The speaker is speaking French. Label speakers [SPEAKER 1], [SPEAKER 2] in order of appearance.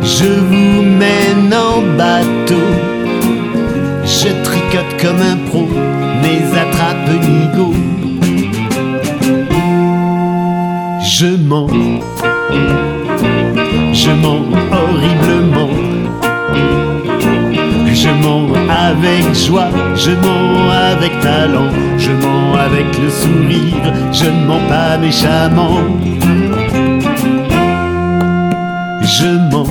[SPEAKER 1] Je vous mène en bateau, je tricote comme un pro mes attrape-nigots. Je mens horriblement. Je mens avec joie, je mens avec talent, je mens avec le sourire, je ne mens pas méchamment. Je mens